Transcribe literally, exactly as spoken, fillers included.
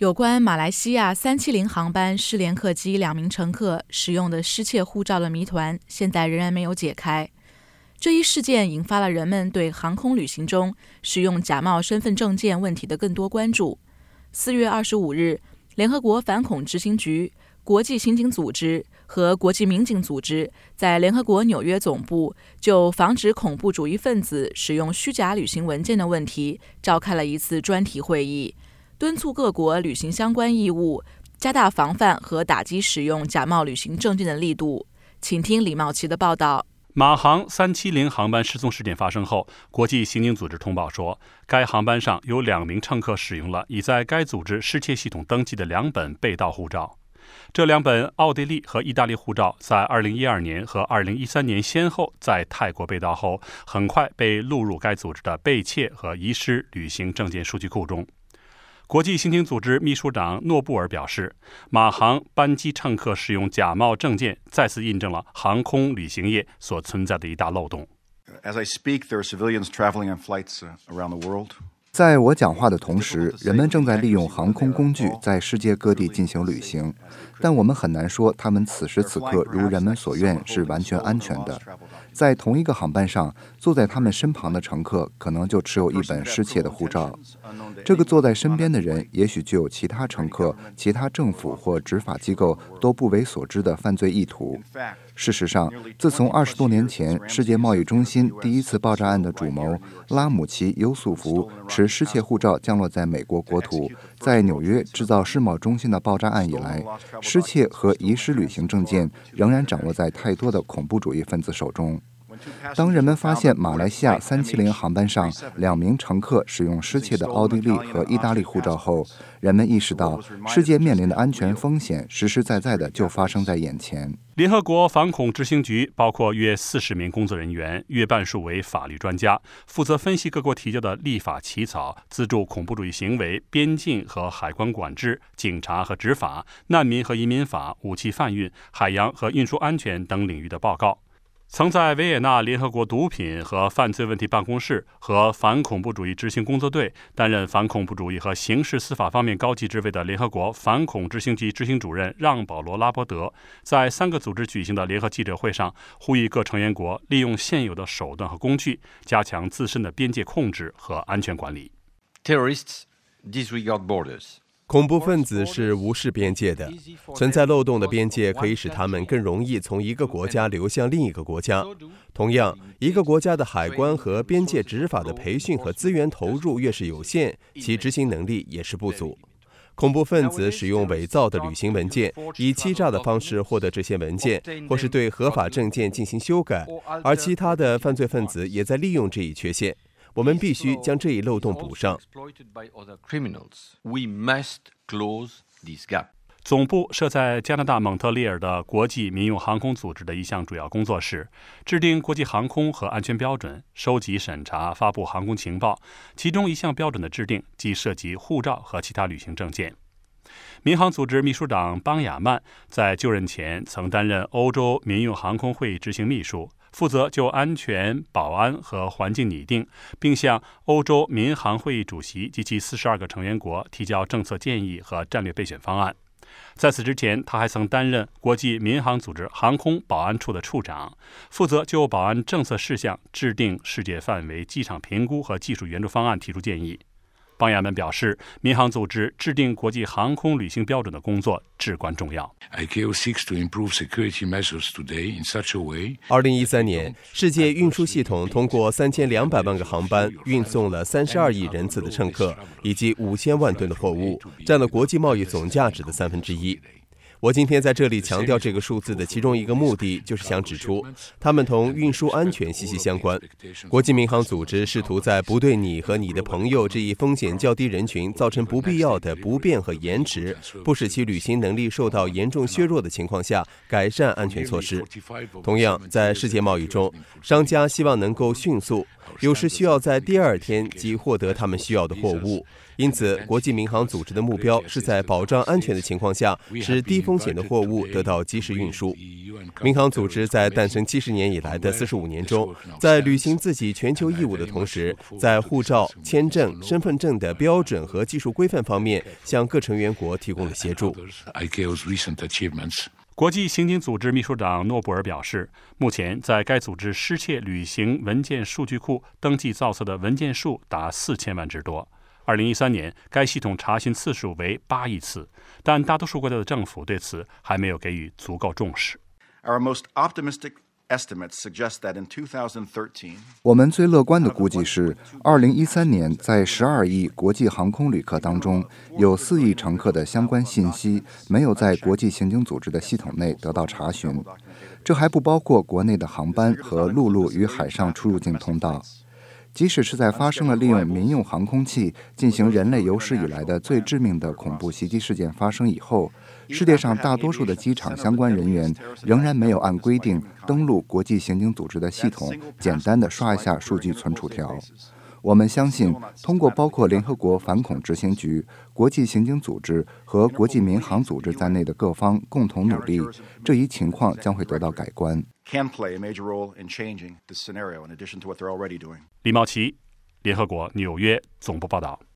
有关马来西亚三七零航班失联客机两名乘客使用的失窃护照的谜团，现在仍然没有解开。这一事件引发了人们对航空旅行中使用假冒身份证件问题的更多关注。四月二十五日，联合国反恐执行局、国际刑警组织和国际民警组织在联合国纽约总部就防止恐怖主义分子使用虚假旅行文件的问题召开了一次专题会议，敦促各国履行相关义务，加大防范和打击使用假冒旅行证件的力度。请听李茂奇的报道。 马航三七零航班失踪事件发生后，国际刑警组织通报说，该航班上有两名乘客使用了已在该组织失窃系统登记的两本被盗护照。这两本奥地利和意大利护照在二零一二年和二零一三年先后在泰国被盗后，很快被录入该组织的被窃和遗失旅行证件数据库中。国际刑警组织秘书长诺布尔表示，马航班机乘客使用假冒证件，再次印证了航空旅行业所存在的一大漏洞。 As I speak, there are civilians traveling on flights around the world. 在我讲话的同时，人们正在利用航空工具在世界各地进行旅行，但我们很难说他们此时此刻如人们所愿是完全安全的。在同一个航班上，坐在他们身旁的乘客可能就持有一本失窃的护照。这个坐在身边的人也许具有其他乘客、其他政府或执法机构都不为所知的犯罪意图。事实上，自从二十多年前世界贸易中心第一次爆炸案的主谋拉姆齐·优素福持失窃护照降落在美国国土，在纽约制造世贸中心的爆炸案以来，失窃和遗失旅行证件仍然掌握在太多的恐怖主义分子手中。当人们发现马来西亚三七零航班上两名乘客使用失窃的奥地利和意大利护照后，人们意识到世界面临的安全风险实实在在的就发生在眼前。 联合国反恐执行局包括约四十名工作人员，约半数为法律专家，负责分析各国提交的立法起草，资助恐怖主义行为、边境和海关管制、警察和执法、难民和移民法、武器贩运、海洋和运输安全等领域的报告。曾在维也纳联合国毒品和犯罪问题办公室和反恐怖主义执行工作队担任反恐怖主义和刑事司法方面高级职位的联合国反恐执行局执行主任让·保罗·拉伯德，在三个组织举行的联合记者会上，呼吁各成员国利用现有的手段和工具，加强自身的边界控制和安全管理。 Terrorists disregard borders. 恐怖分子是无视边界的，存在漏洞的边界可以使他们更容易从一个国家流向另一个国家。同样，一个国家的海关和边界执法的培训和资源投入越是有限，其执行能力也是不足。恐怖分子使用伪造的旅行文件，以欺诈的方式获得这些文件，或是对合法证件进行修改，而其他的犯罪分子也在利用这一缺陷。我们必须将这一漏洞补上。 总部设在加拿大蒙特利尔的国际民用航空组织的一项主要工作是制定国际航空和安全标准，收集、审查、发布航空情报。其中一项标准的制定即涉及护照和其他旅行证件。民航组织秘书长邦雅曼在就任前曾担任欧洲民用航空会议执行秘书，负责就安全、保安和环境拟定，并向欧洲民航会议主席及其四十二个成员国提交政策建议和战略备选方案。在此之前，他还曾担任国际民航组织航空保安处的处长，负责就保安政策事项制定世界范围机场评估和技术援助方案提出建议。邦雅曼表示，民航组织制定国际航空旅行标准的工作至关重要。 二零一三年，世界运输系统通过三千两百万个航班运送了三十二亿人次的乘客，以及五千万吨的货物，占了国际贸易总价值的三分之一。我今天在这里强调这个数字的其中一个目的，就是想指出，它们同运输安全息息相关。国际民航组织试图在不对你和你的朋友这一风险较低人群造成不必要的不便和延迟，不使其旅行能力受到严重削弱的情况下，改善安全措施。同样，在世界贸易中，商家希望能够迅速，有时需要在第二天即获得他们需要的货物， 因此，国际民航组织的目标是在保障安全的情况下，使低风险的货物得到及时运输。民航组织在诞生七十年以来的四十五年中，在履行自己全球义务的同时，在护照、签证、身份证的标准和技术规范方面，向各成员国提供了协助。 国际刑警组织秘书长诺布尔表示，目前在该组织失窃旅行文件数据库登记造册的文件数达四千万之多。二零一三年，该系统查询次数为八亿次，但大多数国家的政府对此还没有给予足够重视。 Our most optimistic estimates suggest that in two thousand thirteen, 我们最乐观的估计是，二零一三年在十二亿国际航空旅客当中，有四亿乘客的相关信息没有在国际刑警组织的系统内得到查询。这还不包括国内的航班和陆路与海上出入境通道。即使是在发生了利用民用航空器进行人类有史以来的最致命的恐怖袭击事件发生以后，世界上大多数的机场相关人员仍然没有按规定登录国际刑警组织的系统，简单的刷一下数据存储条。我们相信，通过包括联合国反恐执行局、国际刑警组织和国际民航组织在内的各方共同努力，这一情况将会得到改观。 李茂奇，联合国纽约总部报道。